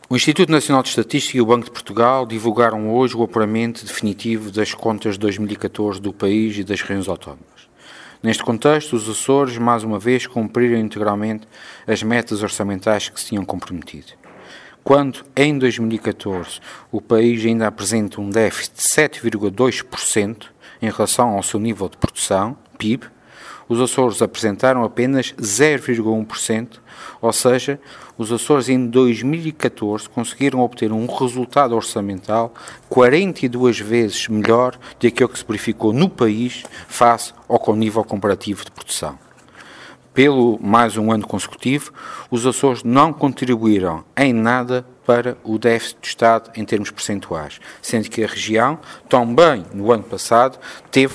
O Instituto Nacional de Estatística e o Banco de Portugal divulgaram hoje o apuramento definitivo das contas de 2014 do país e das regiões autónomas. Neste contexto, os Açores, mais uma vez, cumpriram integralmente as metas orçamentais que se tinham comprometido. Quando, em 2014, o país ainda apresenta um déficit de 7,2% em relação ao seu nível de produção, PIB, os Açores apresentaram apenas 0,1%, ou seja, os Açores em 2014 conseguiram obter um resultado orçamental 42 vezes melhor do que se verificou no país face ao nível comparativo de produção. Pelo mais um ano consecutivo, os Açores não contribuíram em nada para o déficit do Estado em termos percentuais, sendo que a região, também no ano passado, teve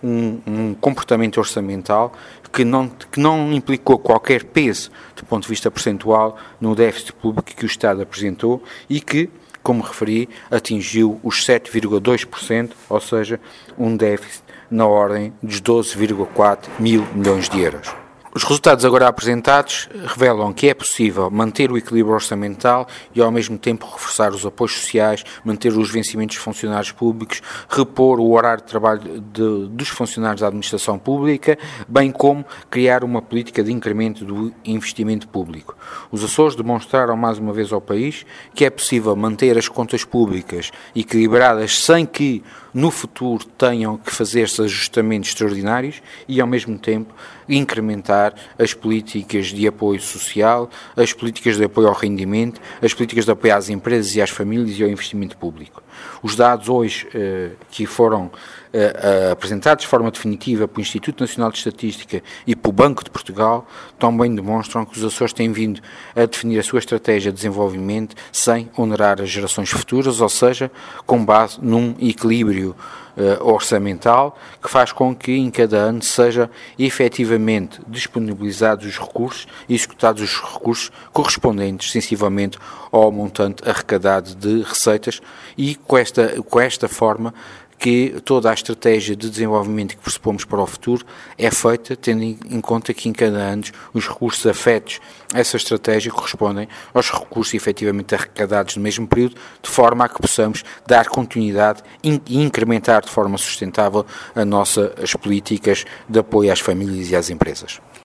um comportamento orçamental que não implicou qualquer peso do ponto de vista percentual no déficit público que o Estado apresentou e que, como referi, atingiu os 7,2%, ou seja, um déficit na ordem dos 12,4 mil milhões de euros. Os resultados agora apresentados revelam que é possível manter o equilíbrio orçamental e, ao mesmo tempo, reforçar os apoios sociais, manter os vencimentos dos funcionários públicos, repor o horário de trabalho dos funcionários da administração pública, bem como criar uma política de incremento do investimento público. Os Açores demonstraram mais uma vez ao país que é possível manter as contas públicas equilibradas sem que no futuro tenham que fazer-se ajustamentos extraordinários e, ao mesmo tempo, incrementar as políticas de apoio social, as políticas de apoio ao rendimento, as políticas de apoio às empresas e às famílias e ao investimento público. Os dados hoje que foram apresentados de forma definitiva pelo Instituto Nacional de Estatística e pelo Banco de Portugal também demonstram que os Açores têm vindo a definir a sua estratégia de desenvolvimento sem onerar as gerações futuras, ou seja, com base num equilíbrio orçamental que faz com que em cada ano seja efetivamente disponibilizados os recursos e executados os recursos correspondentes sensivelmente ao montante arrecadado de receitas e com esta forma que toda a estratégia de desenvolvimento que pressupomos para o futuro é feita tendo em conta que em cada ano os recursos afetos a essa estratégia correspondem aos recursos efetivamente arrecadados no mesmo período, de forma a que possamos dar continuidade e incrementar de forma sustentável as nossas políticas de apoio às famílias e às empresas.